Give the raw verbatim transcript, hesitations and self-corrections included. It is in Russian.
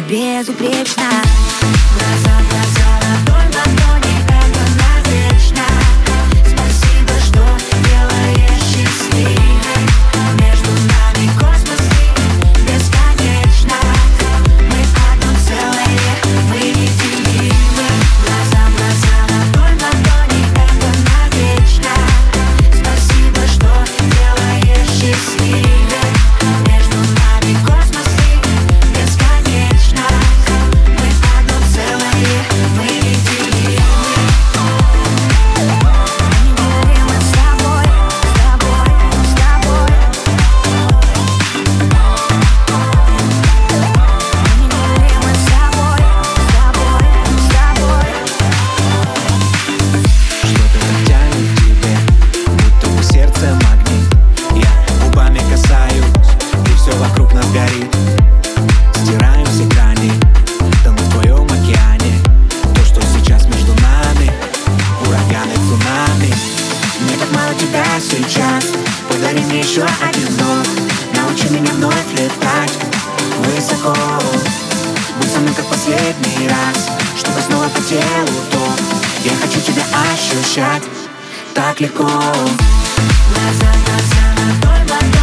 безупречна. Глаза в глаза, ладонь в ладони, это навечно. Спасибо, что делаешь счастливой. Между нами космос и бесконечно. Мы одно целое, мы неделимы. Глаза в глаза, ладонь в ладони, это навечно. Спасибо, что делаешь счастливой. Между нами космос и бесконечно. Мы одно целое, мы неделимы. Неделимы с тобой, с тобой, с тобой. Неделимы с тобой, с тобой, с тобой. Что-то так тянет к тебе, будто у сердца магнит. Я губами касаюсь, и все вокруг нас горит. Стираем все грани, тону в твоем океане. То, что сейчас между нами, ураганы, цунами. Мне так мало тебя сейчас. Подари мне еще один вдох. Научи меня вновь летать высоко. Будь со мной как последний раз, чтобы снова по телу ток. Я хочу тебя ощущать так легко. Глаза в глаза, ладонь в ладонь.